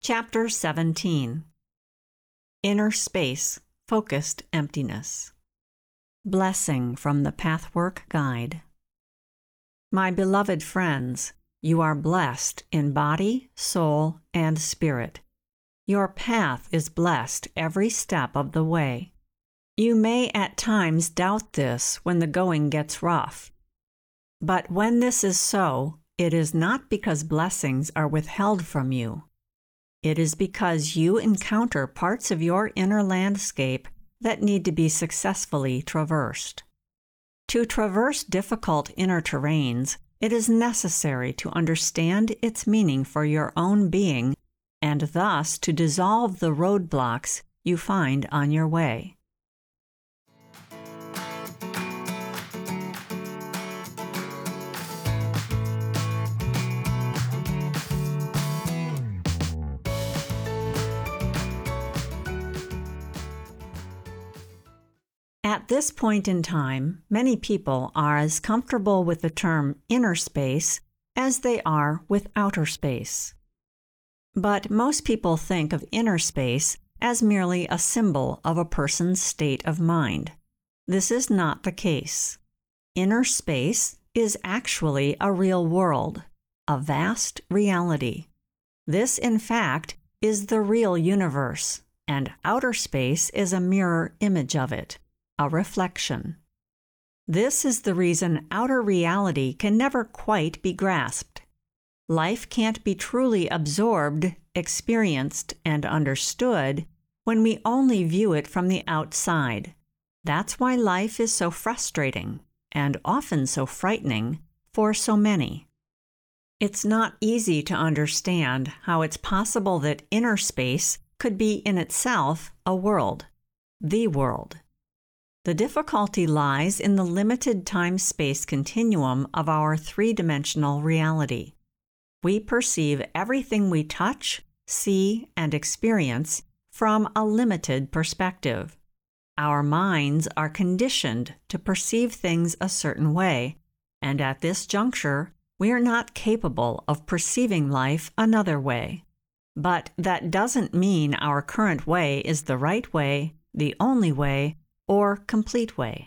Chapter 17. Inner Space, Focused Emptiness. Blessing from the Pathwork Guide. My beloved friends, you are blessed in body, soul, and spirit. Your path is blessed every step of the way. You may at times doubt this when the going gets rough. But when this is so, it is not because blessings are withheld from you. It is because you encounter parts of your inner landscape that need to be successfully traversed. To traverse difficult inner terrains, it is necessary to understand its meaning for your own being and thus to dissolve the roadblocks you find on your way. At this point in time, many people are as comfortable with the term inner space as they are with outer space. But most people think of inner space as merely a symbol of a person's state of mind. This is not the case. Inner space is actually a real world, a vast reality. This, in fact, is the real universe, and outer space is a mirror image of it. A reflection. This is the reason outer reality can never quite be grasped. Life can't be truly absorbed, experienced, and understood when we only view it from the outside. That's why life is so frustrating, and often so frightening, for so many. It's not easy to understand how it's possible that inner space could be in itself a world, the world. The difficulty lies in the limited time-space continuum of our three-dimensional reality. We perceive everything we touch, see, and experience from a limited perspective. Our minds are conditioned to perceive things a certain way, and at this juncture, we are not capable of perceiving life another way. But that doesn't mean our current way is the right way, the only way, or complete way.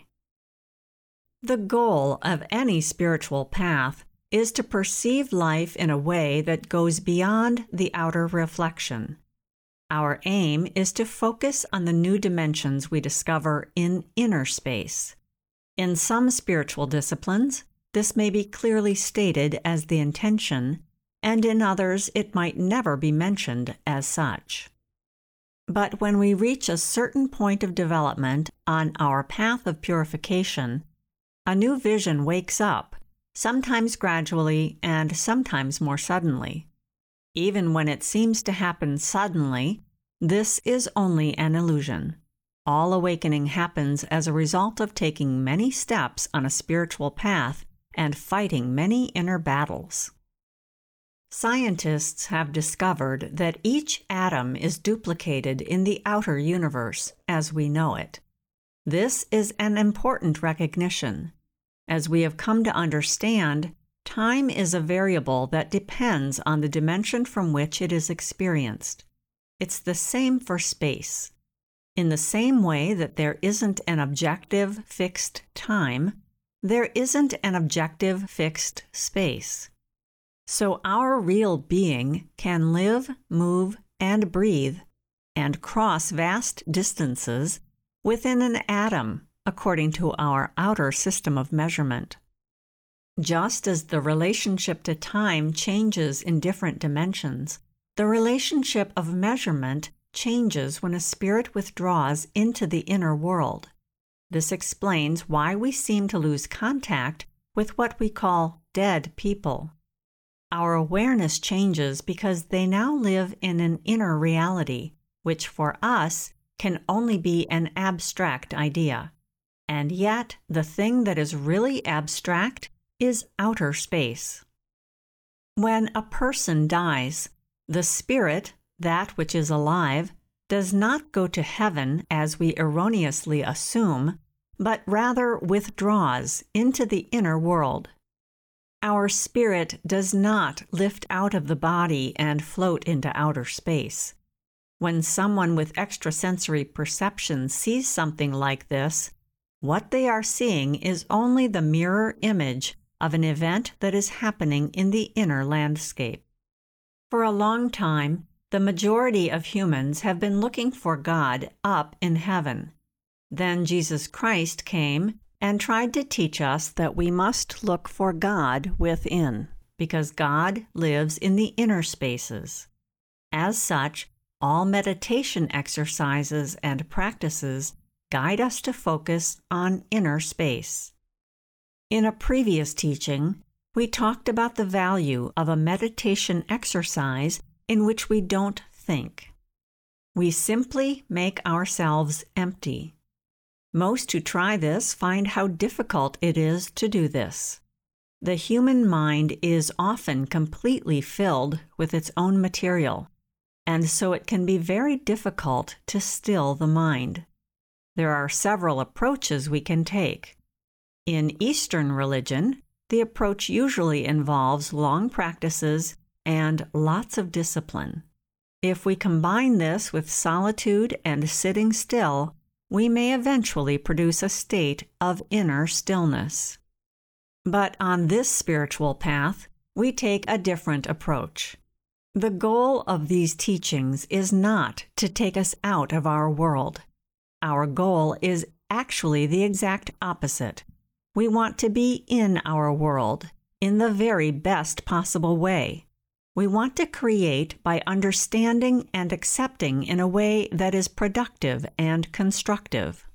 The goal of any spiritual path is to perceive life in a way that goes beyond the outer reflection. Our aim is to focus on the new dimensions we discover in inner space. In some spiritual disciplines, this may be clearly stated as the intention, and in others it might never be mentioned as such. But when we reach a certain point of development on our path of purification, a new vision wakes up, sometimes gradually and sometimes more suddenly. Even when it seems to happen suddenly, this is only an illusion. All awakening happens as a result of taking many steps on a spiritual path and fighting many inner battles. Scientists have discovered that each atom is duplicated in the outer universe as we know it. This is an important recognition. As we have come to understand, time is a variable that depends on the dimension from which it is experienced. It's the same for space. In the same way that there isn't an objective fixed time, there isn't an objective fixed space. So our real being can live, move, and breathe, and cross vast distances within an atom according to our outer system of measurement. Just as the relationship to time changes in different dimensions, the relationship of measurement changes when a spirit withdraws into the inner world. This explains why we seem to lose contact with what we call dead people. Our awareness changes because they now live in an inner reality, which for us can only be an abstract idea. And yet, the thing that is really abstract is outer space. When a person dies, the spirit, that which is alive, does not go to heaven as we erroneously assume, but rather withdraws into the inner world. Our spirit does not lift out of the body and float into outer space. When someone with extrasensory perception sees something like this, what they are seeing is only the mirror image of an event that is happening in the inner landscape. For a long time, the majority of humans have been looking for God up in heaven. Then Jesus Christ came and tried to teach us that we must look for God within, because God lives in the inner spaces. As such, all meditation exercises and practices guide us to focus on inner space. In a previous teaching, we talked about the value of a meditation exercise in which we don't think. We simply make ourselves empty. Most who try this find how difficult it is to do this. The human mind is often completely filled with its own material, and so it can be very difficult to still the mind. There are several approaches we can take. In Eastern religion, the approach usually involves long practices and lots of discipline. If we combine this with solitude and sitting still, we may eventually produce a state of inner stillness. But on this spiritual path, we take a different approach. The goal of these teachings is not to take us out of our world. Our goal is actually the exact opposite. We want to be in our world in the very best possible way. We want to create by understanding and accepting in a way that is productive and constructive.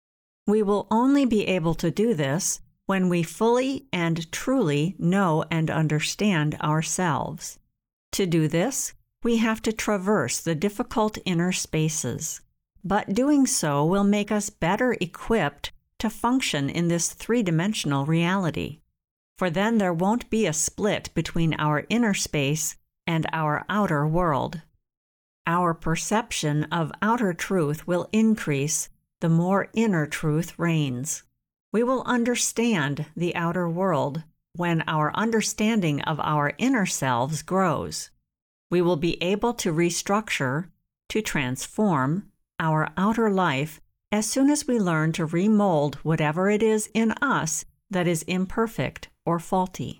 We will only be able to do this when we fully and truly know and understand ourselves. To do this, we have to traverse the difficult inner spaces, but doing so will make us better equipped to function in this three-dimensional reality. For then there won't be a split between our inner space and our outer world. Our perception of outer truth will increase the more inner truth reigns. We will understand the outer world when our understanding of our inner selves grows. We will be able to restructure, to transform our outer life as soon as we learn to remold whatever it is in us that is imperfect or faulty.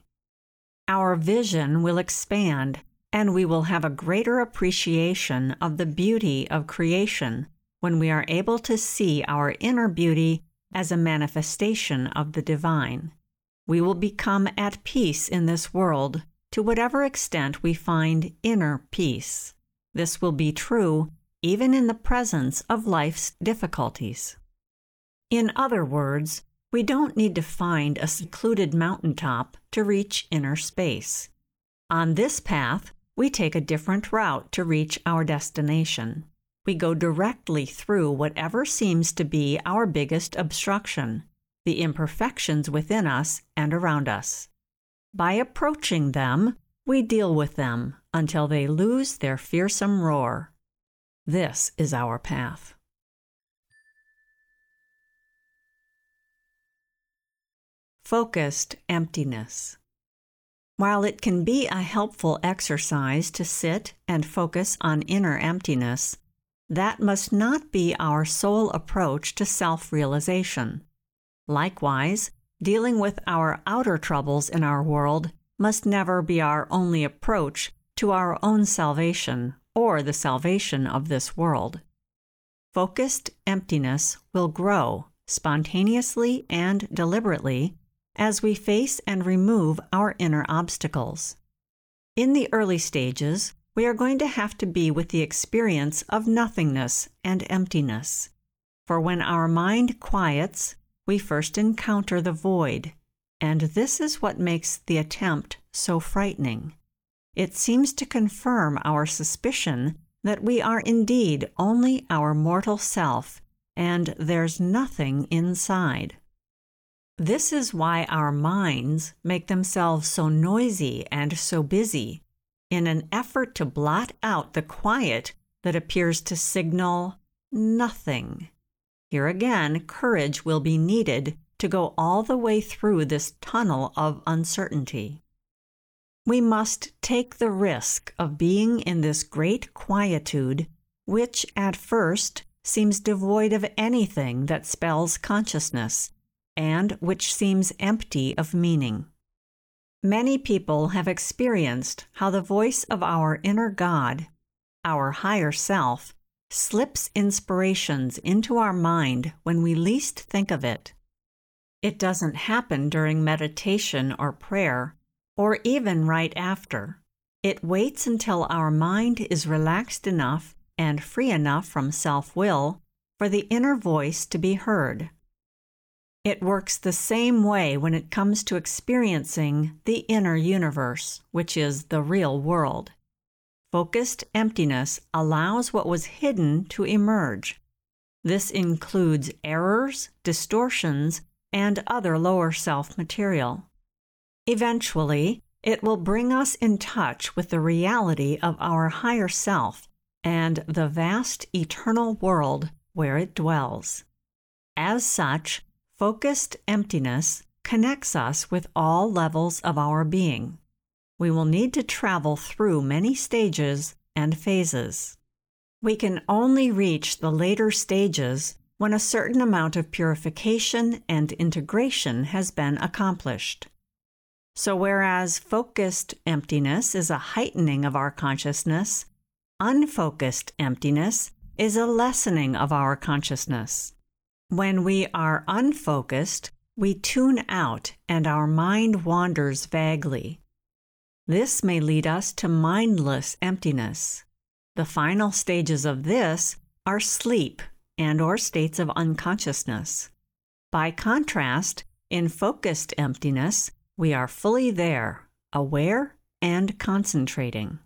Our vision will expand, and we will have a greater appreciation of the beauty of creation when we are able to see our inner beauty as a manifestation of the divine. We will become at peace in this world to whatever extent we find inner peace. This will be true even in the presence of life's difficulties. In other words, we don't need to find a secluded mountaintop to reach inner space. On this path, we take a different route to reach our destination. We go directly through whatever seems to be our biggest obstruction, the imperfections within us and around us. By approaching them, we deal with them until they lose their fearsome roar. This is our path. Focused emptiness. While it can be a helpful exercise to sit and focus on inner emptiness, that must not be our sole approach to self-realization. Likewise, dealing with our outer troubles in our world must never be our only approach to our own salvation or the salvation of this world. Focused emptiness will grow spontaneously and deliberately as we face and remove our inner obstacles. In the early stages, we are going to have to be with the experience of nothingness and emptiness. For when our mind quiets, we first encounter the void, and this is what makes the attempt so frightening. It seems to confirm our suspicion that we are indeed only our mortal self, and there's nothing inside. This is why our minds make themselves so noisy and so busy, in an effort to blot out the quiet that appears to signal nothing. Here again, courage will be needed to go all the way through this tunnel of uncertainty. We must take the risk of being in this great quietude, which at first seems devoid of anything that spells consciousness, and which seems empty of meaning. Many people have experienced how the voice of our inner God, our higher self, slips inspirations into our mind when we least think of it. It doesn't happen during meditation or prayer, or even right after. It waits until our mind is relaxed enough and free enough from self-will for the inner voice to be heard. It works the same way when it comes to experiencing the inner universe, which is the real world. Focused emptiness allows what was hidden to emerge. This includes errors, distortions, and other lower self material. Eventually, it will bring us in touch with the reality of our higher self and the vast eternal world where it dwells. As such, focused emptiness connects us with all levels of our being. We will need to travel through many stages and phases. We can only reach the later stages when a certain amount of purification and integration has been accomplished. So whereas focused emptiness is a heightening of our consciousness, unfocused emptiness is a lessening of our consciousness. When we are unfocused, we tune out and our mind wanders vaguely. This may lead us to mindless emptiness. The final stages of this are sleep and/or states of unconsciousness. By contrast, in focused emptiness, we are fully there, aware and concentrating.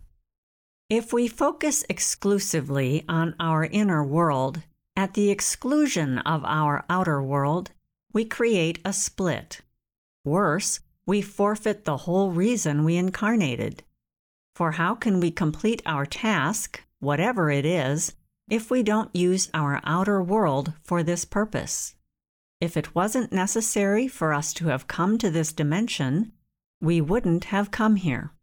If we focus exclusively on our inner world, at the exclusion of our outer world, we create a split. Worse, we forfeit the whole reason we incarnated. For how can we complete our task, whatever it is, if we don't use our outer world for this purpose? If it wasn't necessary for us to have come to this dimension, we wouldn't have come here.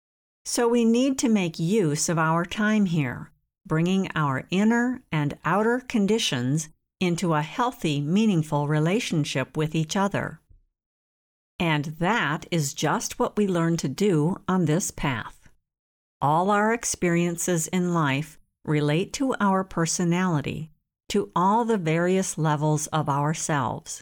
So we need to make use of our time here, bringing our inner and outer conditions into a healthy, meaningful relationship with each other. And that is just what we learn to do on this path. All our experiences in life relate to our personality, to all the various levels of ourselves.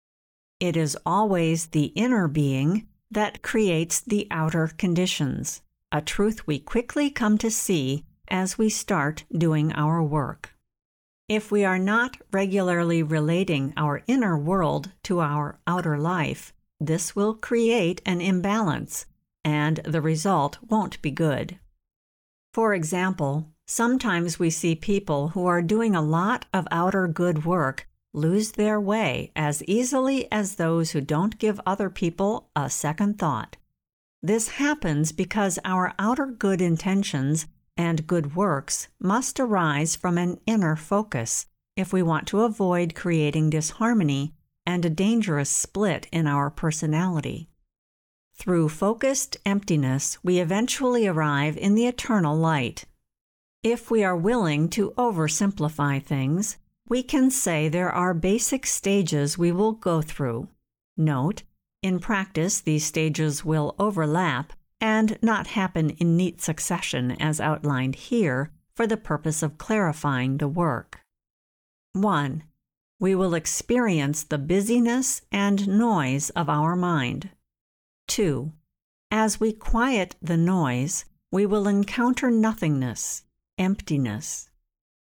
It is always the inner being that creates the outer conditions, a truth we quickly come to see as we start doing our work. If we are not regularly relating our inner world to our outer life, this will create an imbalance, and the result won't be good. For example, sometimes we see people who are doing a lot of outer good work lose their way as easily as those who don't give other people a second thought. This happens because our outer good intentions and good works must arise from an inner focus if we want to avoid creating disharmony and a dangerous split in our personality. Through focused emptiness, we eventually arrive in the eternal light. If we are willing to oversimplify things, we can say there are basic stages we will go through. Note, in practice, these stages will overlap and not happen in neat succession as outlined here for the purpose of clarifying the work. 1. We will experience the busyness and noise of our mind. 2. As we quiet the noise, we will encounter nothingness, emptiness.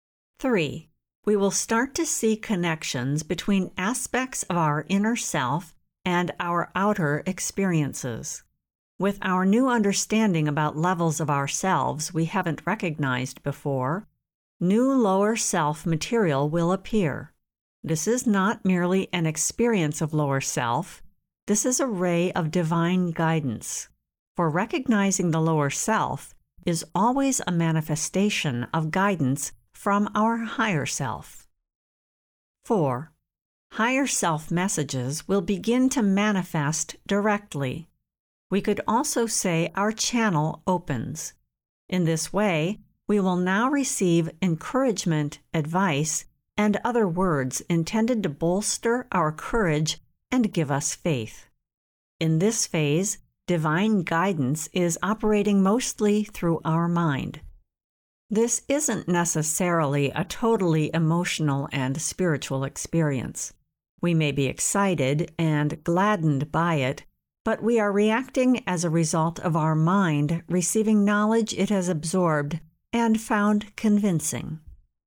3. We will start to see connections between aspects of our inner self and our outer experiences. With our new understanding about levels of ourselves we haven't recognized before, new lower self material will appear. This is not merely an experience of lower self. This is a ray of divine guidance. For recognizing the lower self is always a manifestation of guidance from our higher self. 4. higher self messages will begin to manifest directly. We could also say our channel opens. In this way, we will now receive encouragement, advice, and other words intended to bolster our courage and give us faith. In this phase, divine guidance is operating mostly through our mind. This isn't necessarily a totally emotional and spiritual experience. We may be excited and gladdened by it, but we are reacting as a result of our mind receiving knowledge it has absorbed and found convincing.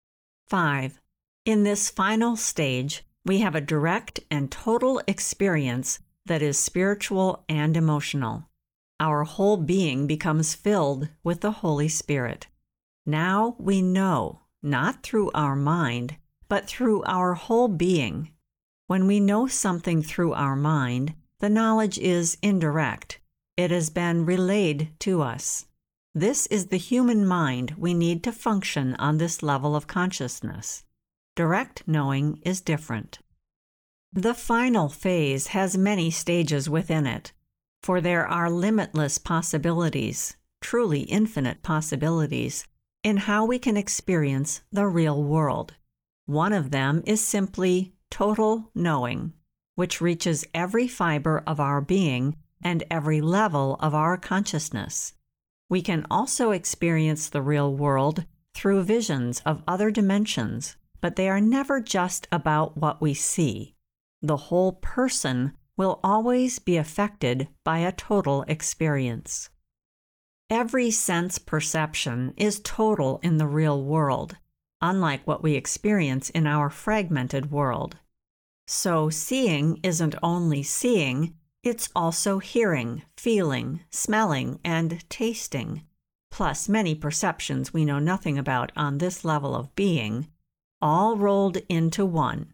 5. In this final stage, we have a direct and total experience that is spiritual and emotional. Our whole being becomes filled with the Holy Spirit. Now we know, not through our mind, but through our whole being. When we know something through our mind, the knowledge is indirect. It has been relayed to us. This is the human mind we need to function on this level of consciousness. Direct knowing is different. The final phase has many stages within it, for there are limitless possibilities, truly infinite possibilities, in how we can experience the real world. One of them is simply total knowing, which reaches every fiber of our being and every level of our consciousness. We can also experience the real world through visions of other dimensions, but they are never just about what we see. The whole person will always be affected by a total experience. Every sense perception is total in the real world, unlike what we experience in our fragmented world. So seeing isn't only seeing, it's also hearing, feeling, smelling, and tasting, plus many perceptions we know nothing about on this level of being, all rolled into one.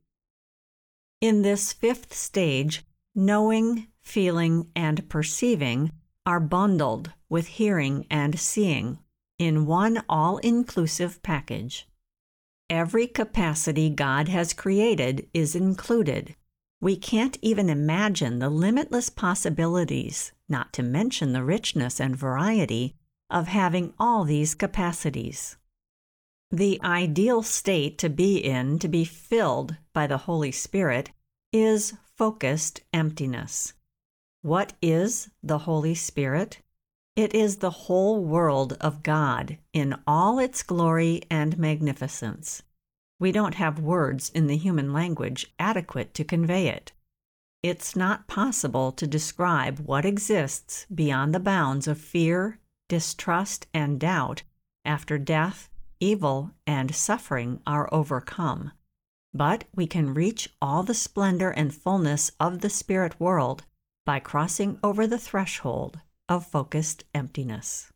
In this fifth stage, knowing, feeling, and perceiving are bundled with hearing and seeing in one all-inclusive package. Every capacity God has created is included. We can't even imagine the limitless possibilities, not to mention the richness and variety, of having all these capacities. The ideal state to be in, to be filled by the Holy Spirit, is focused emptiness. What is the Holy Spirit? It is the whole world of God in all its glory and magnificence. We don't have words in the human language adequate to convey it. It's not possible to describe what exists beyond the bounds of fear, distrust, and doubt after death, evil, and suffering are overcome. But we can reach all the splendor and fullness of the spirit world by crossing over the threshold of focused emptiness.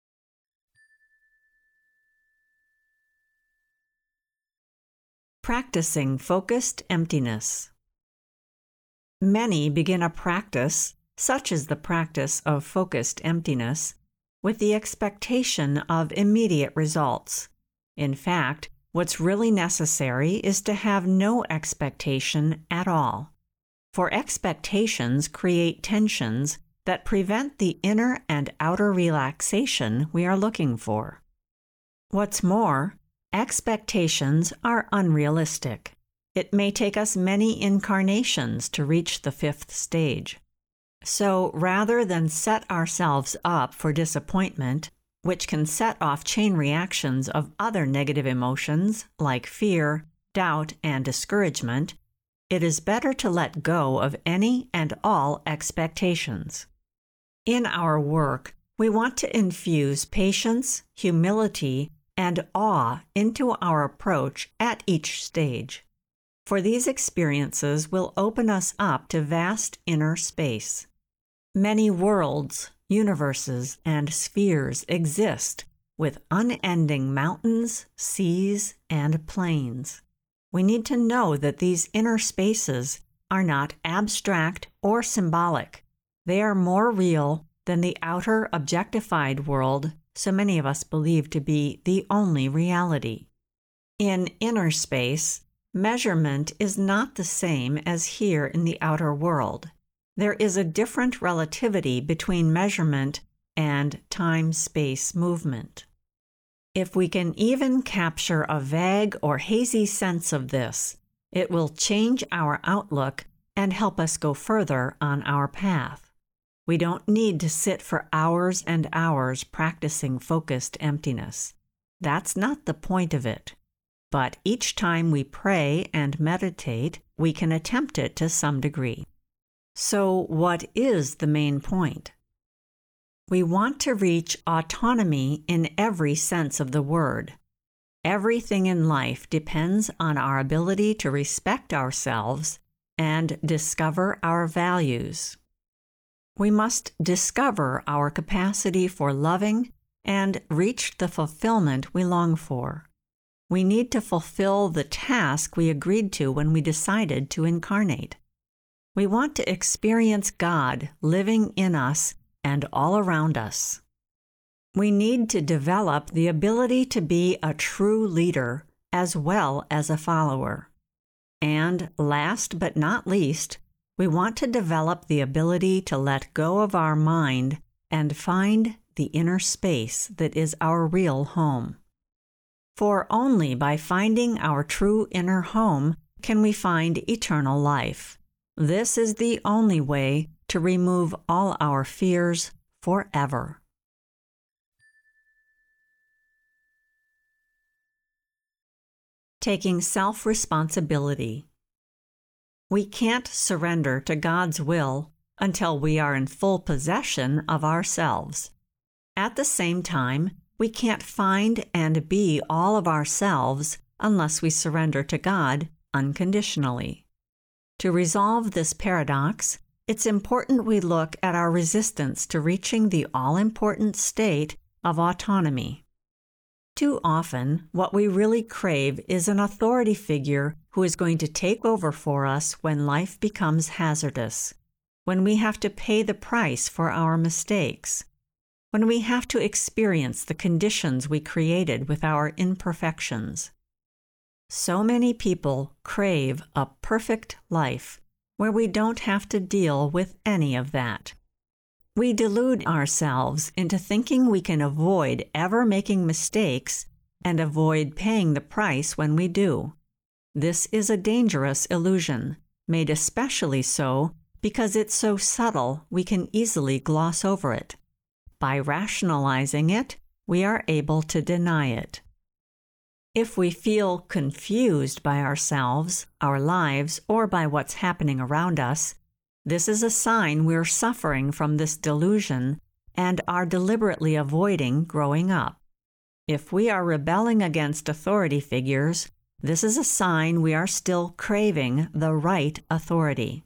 Practicing focused emptiness. Many begin a practice, such as the practice of focused emptiness, with the expectation of immediate results. In fact, what's really necessary is to have no expectation at all. For expectations create tensions that prevent the inner and outer relaxation we are looking for. What's more, expectations are unrealistic. It may take us many incarnations to reach the fifth stage. So rather than set ourselves up for disappointment, which can set off chain reactions of other negative emotions like fear, doubt, and discouragement, it is better to let go of any and all expectations. In our work, we want to infuse patience, humility, and awe into our approach at each stage. For these experiences will open us up to vast inner space. Many worlds, universes, and spheres exist with unending mountains, seas, and plains. We need to know that these inner spaces are not abstract or symbolic. They are more real than the outer objectified world so many of us believe to be the only reality. In inner space, Measurement is not the same as here in the outer world. There is a different relativity between measurement and time-space movement. If we can even capture a vague or hazy sense of this, it will change our outlook and help us go further on our path. We don't need to sit for hours and hours practicing focused emptiness. That's not the point of it. But each time we pray and meditate, we can attempt it to some degree. So, what is the main point? We want to reach autonomy in every sense of the word. Everything in life depends on our ability to respect ourselves and discover our values. We must discover our capacity for loving and reach the fulfillment we long for. We need to fulfill the task we agreed to when we decided to incarnate. We want to experience God living in us and all around us. We need to develop the ability to be a true leader as well as a follower. And last but not least, we want to develop the ability to let go of our mind and find the inner space that is our real home. For only by finding our true inner home can we find eternal life. This is the only way to remove all our fears forever. Taking self-responsibility. We can't surrender to God's will until we are in full possession of ourselves. At the same time, we can't find and be all of ourselves unless we surrender to God unconditionally. To resolve this paradox, it's important we look at our resistance to reaching the all-important state of autonomy. Too often, what we really crave is an authority figure who is going to take over for us when life becomes hazardous, when we have to pay the price for our mistakes, when we have to experience the conditions we created with our imperfections. So many people crave a perfect life where we don't have to deal with any of that. We delude ourselves into thinking we can avoid ever making mistakes and avoid paying the price when we do. This is a dangerous illusion, made especially so because it's so subtle we can easily gloss over it. By rationalizing it, we are able to deny it. If we feel confused by ourselves, our lives, or by what's happening around us, this is a sign we're suffering from this delusion and are deliberately avoiding growing up. If we are rebelling against authority figures, this is a sign we are still craving the right authority.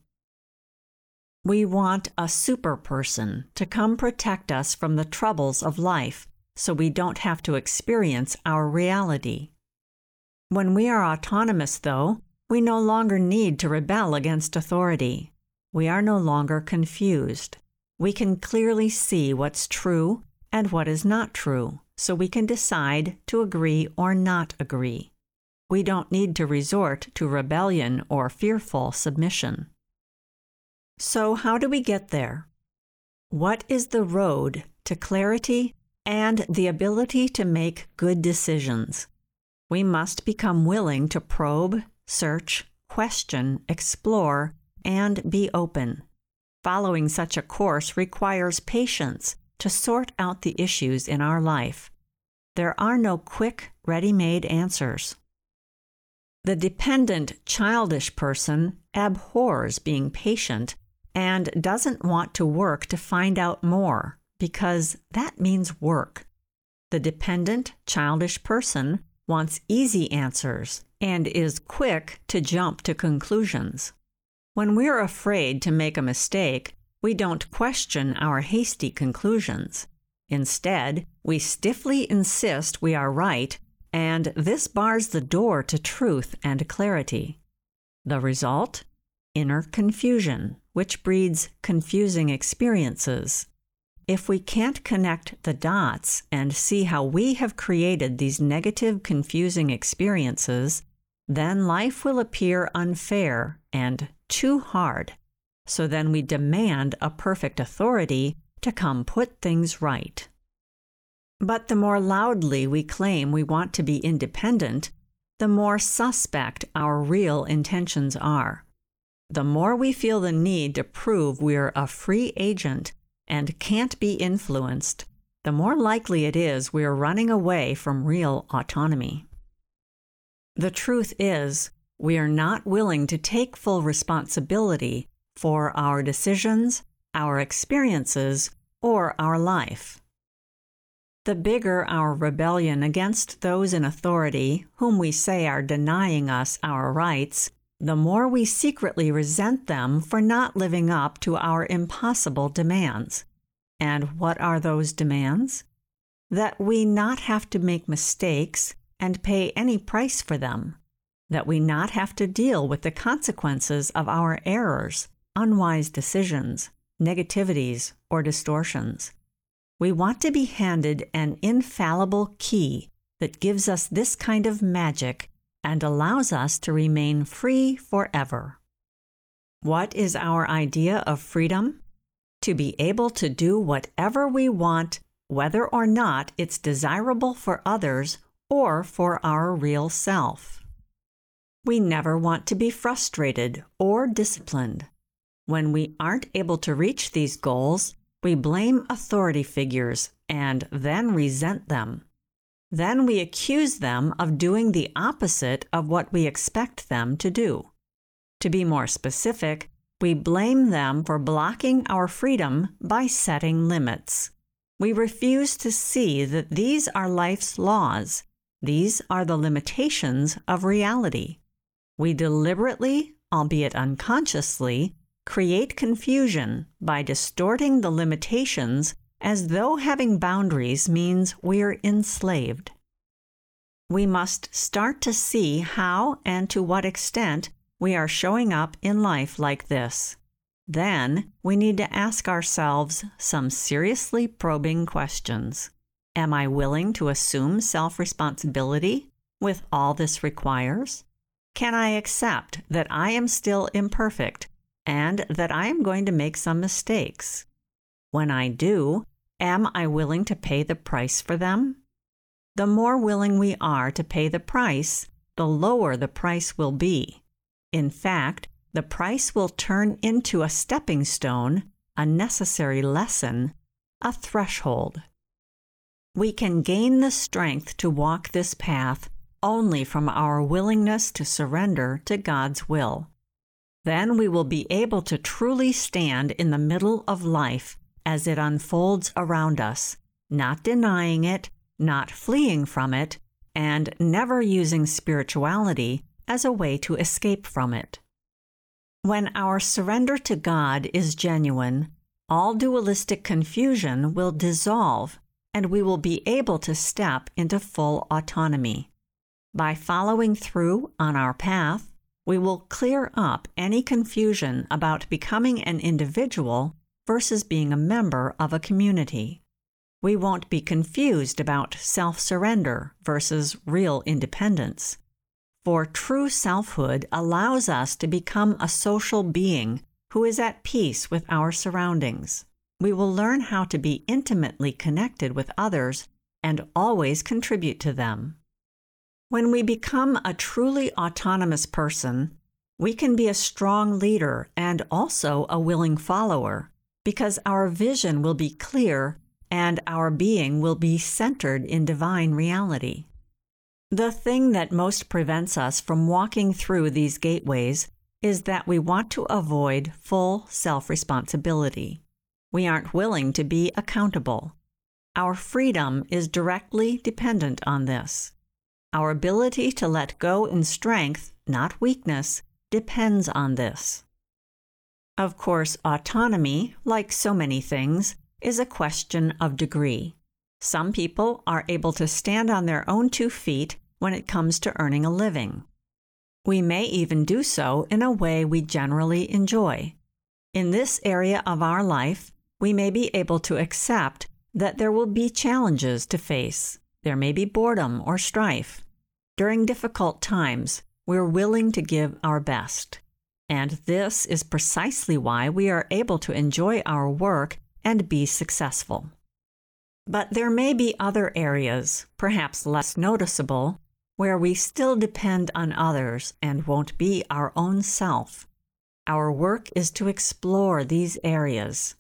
We want a super person to come protect us from the troubles of life so we don't have to experience our reality. When we are autonomous, though, we no longer need to rebel against authority. We are no longer confused. We can clearly see what's true and what is not true, so we can decide to agree or not agree. We don't need to resort to rebellion or fearful submission. So how do we get there? What is the road to clarity and the ability to make good decisions? We must become willing to probe, search, question, explore, and be open. Following such a course requires patience to sort out the issues in our life. There are no quick, ready-made answers. The dependent, childish person abhors being patient and doesn't want to work to find out more because that means work. The dependent, childish person wants easy answers and is quick to jump to conclusions. When we're afraid to make a mistake, we don't question our hasty conclusions. Instead, we stiffly insist we are right, and this bars the door to truth and clarity. The result? Inner confusion, which breeds confusing experiences. If we can't connect the dots and see how we have created these negative, confusing experiences, then life will appear unfair and too hard. So then we demand a perfect authority to come put things right. But the more loudly we claim we want to be independent, the more suspect our real intentions are. The more we feel the need to prove we're a free agent and can't be influenced, the more likely it is we're running away from real autonomy. The truth is, we are not willing to take full responsibility for our decisions, our experiences, or our life. The bigger our rebellion against those in authority whom we say are denying us our rights, the more we secretly resent them for not living up to our impossible demands. And what are those demands? That we not have to make mistakes and pay any price for them. That we not have to deal with the consequences of our errors, unwise decisions, negativities, or distortions. We want to be handed an infallible key that gives us this kind of magic and allows us to remain free forever. What is our idea of freedom? To be able to do whatever we want, whether or not it's desirable for others or for our real self. We never want to be frustrated or disciplined. When we aren't able to reach these goals, we blame authority figures and then resent them. Then we accuse them of doing the opposite of what we expect them to do. To be more specific, we blame them for blocking our freedom by setting limits. We refuse to see that these are life's laws. These are the limitations of reality. We deliberately, albeit unconsciously, create confusion by distorting the limitations as though having boundaries means we're enslaved. We must start to see how and to what extent we are showing up in life like this. Then we need to ask ourselves some seriously probing questions. Am I willing to assume self-responsibility with all this requires? Can I accept that I am still imperfect and that I am going to make some mistakes? When I do, am I willing to pay the price for them? The more willing we are to pay the price, the lower the price will be. In fact, the price will turn into a stepping stone, a necessary lesson, a threshold. We can gain the strength to walk this path only from our willingness to surrender to God's will. Then we will be able to truly stand in the middle of life as it unfolds around us, not denying it, not fleeing from it, and never using spirituality as a way to escape from it. When our surrender to God is genuine, all dualistic confusion will dissolve, and we will be able to step into full autonomy. By following through on our path, we will clear up any confusion about becoming an individual versus being a member of a community. We won't be confused about self-surrender versus real independence. For true selfhood allows us to become a social being who is at peace with our surroundings. We will learn how to be intimately connected with others and always contribute to them. When we become a truly autonomous person, we can be a strong leader and also a willing follower, because our vision will be clear and our being will be centered in divine reality. The thing that most prevents us from walking through these gateways is that we want to avoid full self-responsibility. We aren't willing to be accountable. Our freedom is directly dependent on this. Our ability to let go in strength, not weakness, depends on this. Of course, autonomy, like so many things, is a question of degree. Some people are able to stand on their own 2 feet when it comes to earning a living. We may even do so in a way we generally enjoy. In this area of our life, we may be able to accept that there will be challenges to face. There may be boredom or strife. During difficult times, we're willing to give our best. And this is precisely why we are able to enjoy our work and be successful. But there may be other areas, perhaps less noticeable, where we still depend on others and won't be our own self. Our work is to explore these areas.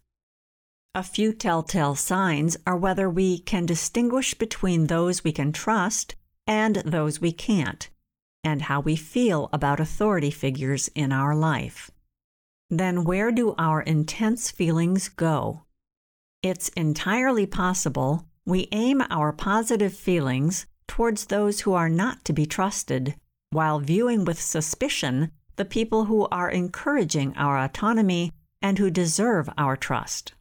A few telltale signs are whether we can distinguish between those we can trust and those we can't, and how we feel about authority figures in our life. Then where do our intense feelings go? It's entirely possible we aim our positive feelings towards those who are not to be trusted, while viewing with suspicion the people who are encouraging our autonomy and who deserve our trust.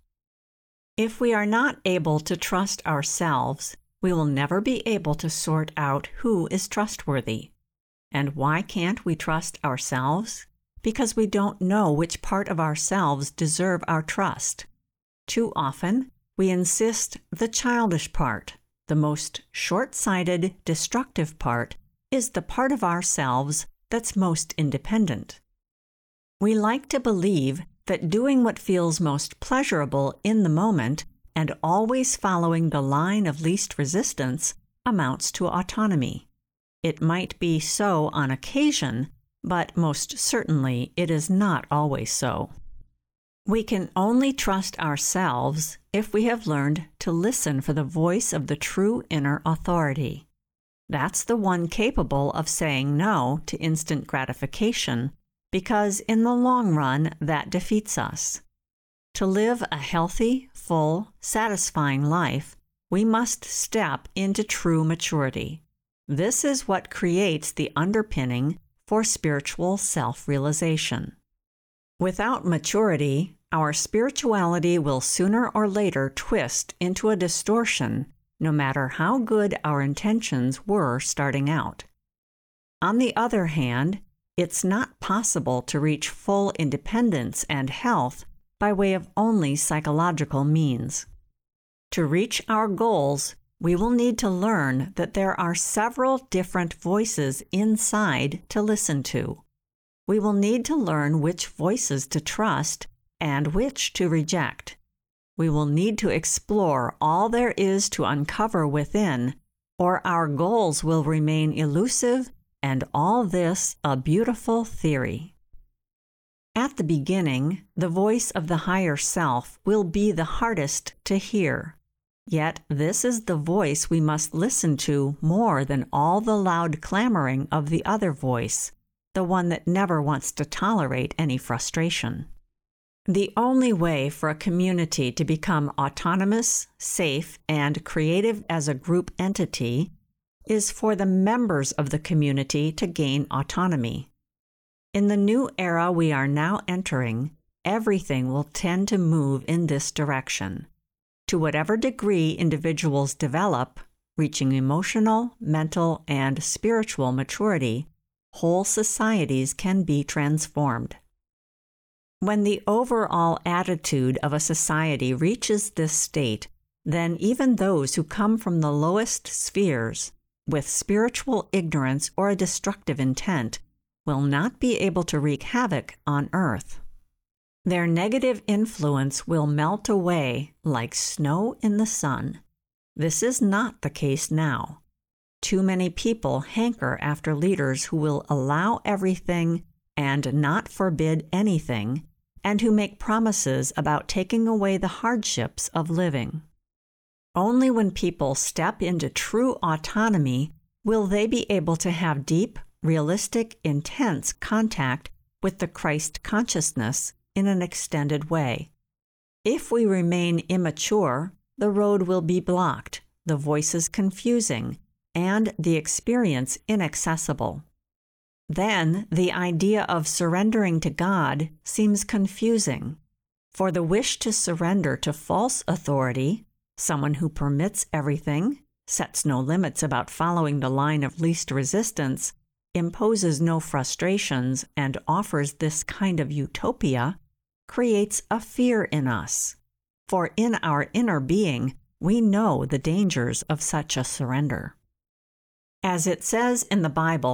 If we are not able to trust ourselves, we will never be able to sort out who is trustworthy. And why can't we trust ourselves? Because we don't know which part of ourselves deserve our trust. Too often, we insist the childish part, the most short-sighted, destructive part, is the part of ourselves that's most independent. We like to believe that doing what feels most pleasurable in the moment and always following the line of least resistance amounts to autonomy. It might be so on occasion, but most certainly it is not always so. We can only trust ourselves if we have learned to listen for the voice of the true inner authority. That's the one capable of saying no to instant gratification, because in the long run that defeats us. To live a healthy, full, satisfying life, we must step into true maturity. This is what creates the underpinning for spiritual self-realization. Without maturity, our spirituality will sooner or later twist into a distortion, no matter how good our intentions were starting out. On the other hand, it's not possible to reach full independence and health by way of only psychological means. To reach our goals, we will need to learn that there are several different voices inside to listen to. We will need to learn which voices to trust and which to reject. We will need to explore all there is to uncover within, or our goals will remain elusive and all this a beautiful theory. At the beginning, the voice of the higher self will be the hardest to hear. Yet this is the voice we must listen to more than all the loud clamoring of the other voice, the one that never wants to tolerate any frustration. The only way for a community to become autonomous, safe, and creative as a group entity is for the members of the community to gain autonomy. In the new era we are now entering, everything will tend to move in this direction. To whatever degree individuals develop, reaching emotional, mental, and spiritual maturity, whole societies can be transformed. When the overall attitude of a society reaches this state, then even those who come from the lowest spheres, with spiritual ignorance or a destructive intent, will not be able to wreak havoc on earth. Their negative influence will melt away like snow in the sun. This is not the case now. Too many people hanker after leaders who will allow everything and not forbid anything, and who make promises about taking away the hardships of living. Only when people step into true autonomy will they be able to have deep, realistic, intense contact with the Christ consciousness in an extended way. If we remain immature, the road will be blocked, the voices confusing, and the experience inaccessible. Then the idea of surrendering to God seems confusing, for the wish to surrender to false authority, someone who permits everything, sets no limits about following the line of least resistance, imposes no frustrations, and offers this kind of utopia, creates a fear in us. For in our inner being, we know the dangers of such a surrender. As it says in the Bible,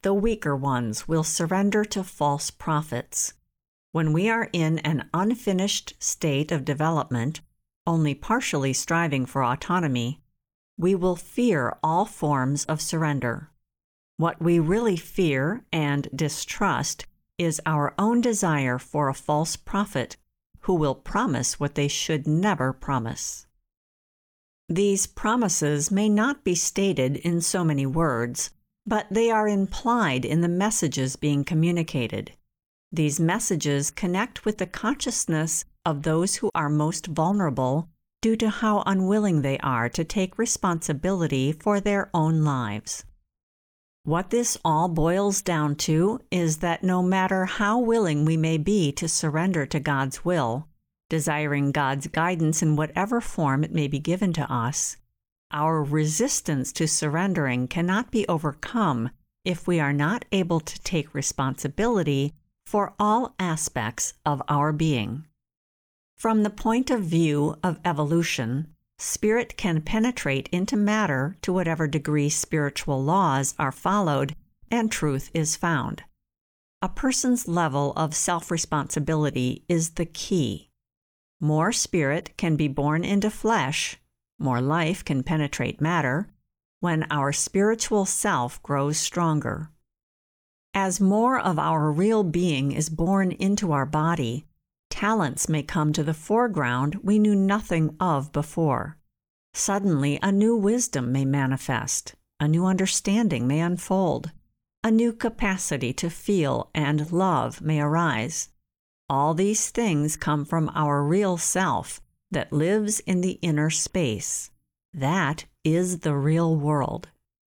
the weaker ones will surrender to false prophets. When we are in an unfinished state of development, only partially striving for autonomy, we will fear all forms of surrender. What we really fear and distrust is our own desire for a false prophet who will promise what they should never promise. These promises may not be stated in so many words, but they are implied in the messages being communicated. These messages connect with the consciousness of those who are most vulnerable due to how unwilling they are to take responsibility for their own lives. What this all boils down to is that no matter how willing we may be to surrender to God's will, desiring God's guidance in whatever form it may be given to us, our resistance to surrendering cannot be overcome if we are not able to take responsibility for all aspects of our being. From the point of view of evolution, spirit can penetrate into matter to whatever degree spiritual laws are followed and truth is found. A person's level of self-responsibility is the key. More spirit can be born into flesh, more life can penetrate matter, when our spiritual self grows stronger. As more of our real being is born into our body, talents may come to the foreground we knew nothing of before. Suddenly, a new wisdom may manifest, a new understanding may unfold, a new capacity to feel and love may arise. All these things come from our real self that lives in the inner space. That is the real world.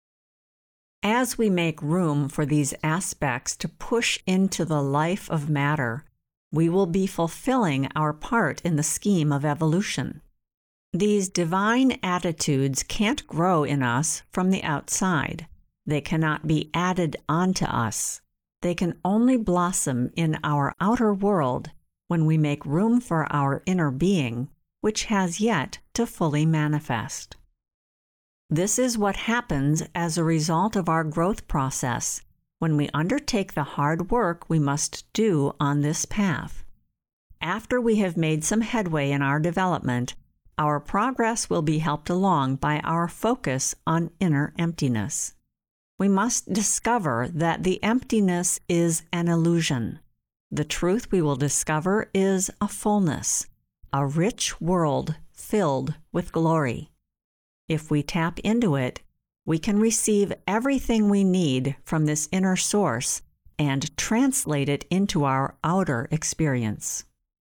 As we make room for these aspects to push into the life of matter, we will be fulfilling our part in the scheme of evolution. These divine attitudes can't grow in us from the outside. They cannot be added onto us. They can only blossom in our outer world when we make room for our inner being, which has yet to fully manifest. This is what happens as a result of our growth process when we undertake the hard work we must do on this path. After we have made some headway in our development, our progress will be helped along by our focus on inner emptiness. We must discover that the emptiness is an illusion. The truth we will discover is a fullness, a rich world filled with glory. If we tap into it, we can receive everything we need from this inner source and translate it into our outer experience.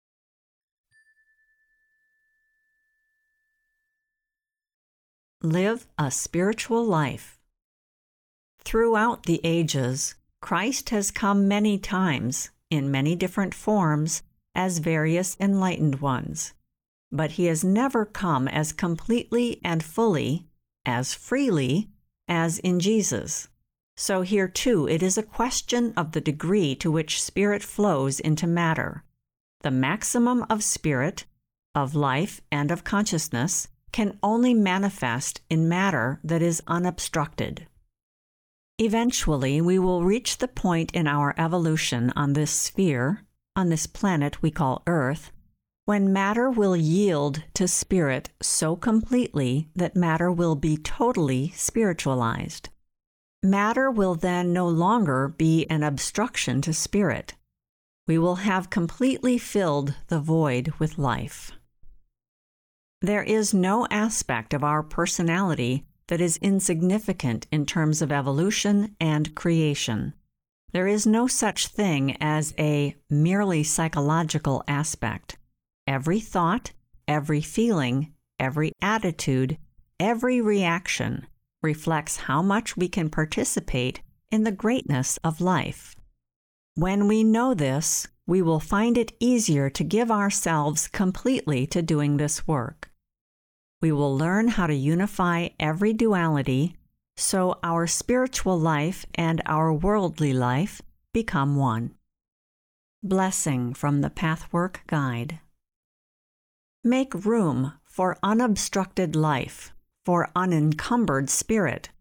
Live a spiritual life. Throughout the ages, Christ has come many times, in many different forms, as various enlightened ones. But he has never come as completely and fully, as freely, as in Jesus. So here too it is a question of the degree to which spirit flows into matter. The maximum of spirit, of life, and of consciousness can only manifest in matter that is unobstructed. Eventually, we will reach the point in our evolution on this sphere, on this planet we call Earth, when matter will yield to spirit so completely that matter will be totally spiritualized. Matter will then no longer be an obstruction to spirit. We will have completely filled the void with life. There is no aspect of our personality that is insignificant in terms of evolution and creation. There is no such thing as a merely psychological aspect. Every thought, every feeling, every attitude, every reaction reflects how much we can participate in the greatness of life. When we know this, we will find it easier to give ourselves completely to doing this work. We will learn how to unify every duality so our spiritual life and our worldly life become one. Blessing from the Pathwork Guide. Make room for unobstructed life, for unencumbered spirit.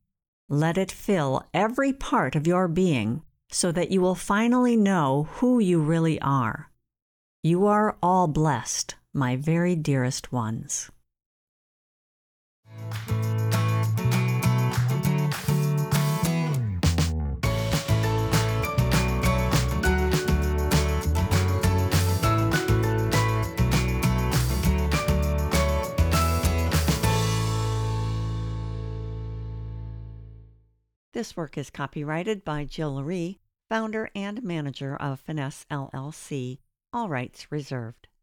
Let it fill every part of your being so that you will finally know who you really are. You are all blessed, my very dearest ones. This work is copyrighted by Jill Rhee, founder and manager of Finesse LLC. All rights reserved.